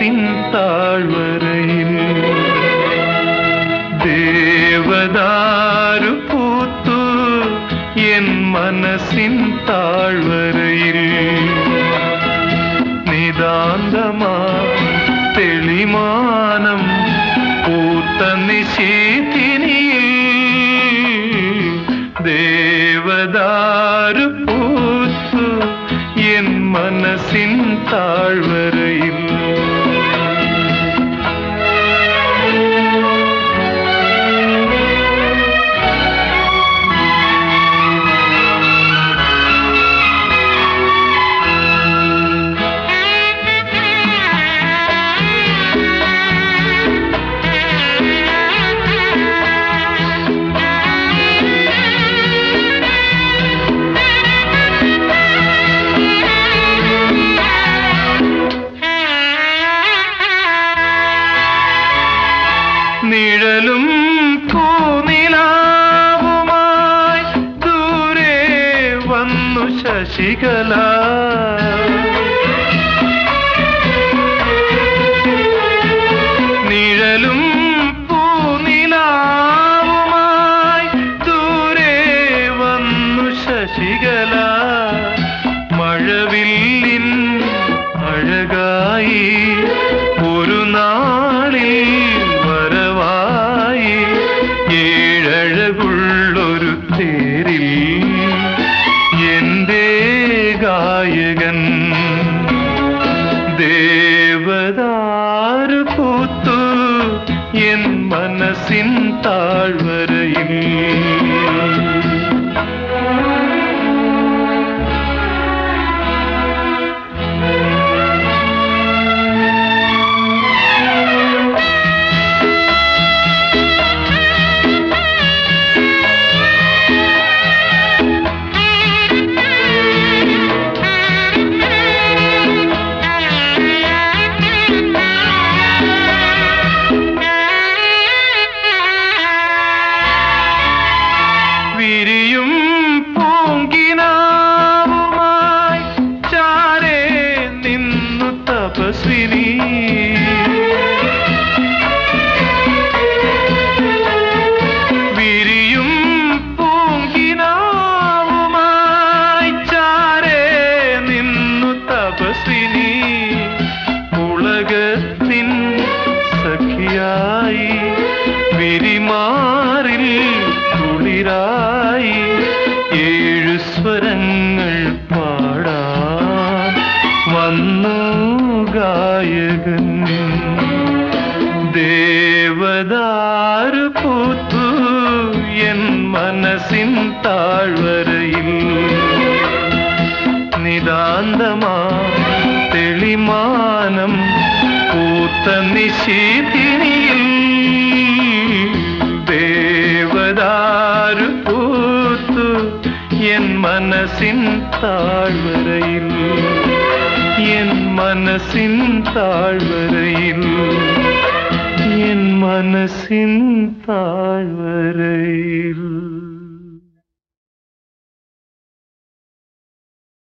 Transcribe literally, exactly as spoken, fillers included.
മനസ്സിൻ താഴ്വരയിൽ ദേവദാരു പൂത്തു എൻ മനസ്സിൻ താഴ്വരയിൽ നിതാന്തമാ തെളിമാനം പൂത്ത നിശീതിനിയിൽ ദേവദാരു പൂത്തു എൻ മനസ്സിൻ താഴ്വരയിൽ നിഴലും പൂനിലാവുമായി ദൂരെ വന്നു ശശികല നിഴലും പൂനിലാവുമായി ദൂരെ വന്നു ശശികല മഴവില്ലിൻ അഴകായി ഒരു നാളിൽ ഏഴഴകുള്ളൊരു തേരിൽ എന്റെ ഗായകൻ ദേവദാരു പൂത്തു എൻ മനസ്സിൻ താഴ്വരയിൽ വിരിയും പൂങ്കിനാവുമായി ചാരേ നിന്നു തപസ്വിനി വിരിയും പൂങ്കിനാവുമായി ചാരേ നിന്നു തപസ്വിനി ഉലകത്തിൻ സഖിയായി വിരിമാറിൽ കുളിരായി ഏഴു സ്വരങ്ങൾ പാടാൻ വന്നു ഗായകൻ ദേവദാരു പൂത്തു എൻ മനസ്സിൻ താഴ്വരയിൽ നിതാന്തമാ തെളിമാനം പൂത്ത നിശീതിനിയിൽ ദേവദാരു പൂത്തു എൻ മനസ്സിൻ താഴ്വരയിൽ എൻ മനസ്സിൻ താഴ്വരയിൽ എൻ മനസ്സിൻ താഴ്വരയിൽ